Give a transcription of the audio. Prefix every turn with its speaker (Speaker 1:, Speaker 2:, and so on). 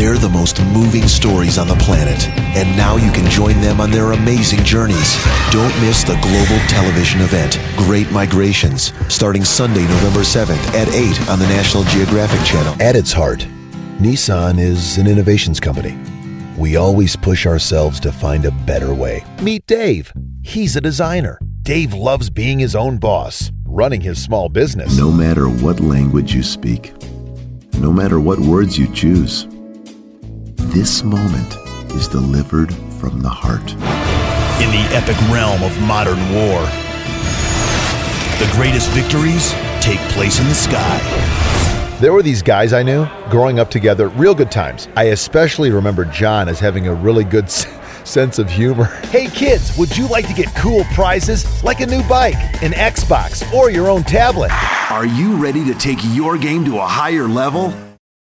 Speaker 1: They're the most moving stories on the planet, and now you can join them on their amazing journeys. Don't miss the global television event, Great Migrations, starting Sunday, November 7th at 8 on the National Geographic Channel.
Speaker 2: At its heart, Nissan is an innovations company. We always push ourselves to find a better way. Meet Dave. He's a designer. Dave loves being his own boss, running his small business.
Speaker 3: No matter what language you speak, no matter what words you choose, this moment is delivered from the heart.
Speaker 4: In the epic realm of modern war, the greatest victories take place in the sky.
Speaker 2: There were these guys I knew growing up together, real good times. I especially remember John as having a really good sense of humor. Hey kids, would you like to get cool prizes like a new bike, an Xbox, or your own tablet?
Speaker 3: Are you ready to take your game to a higher level?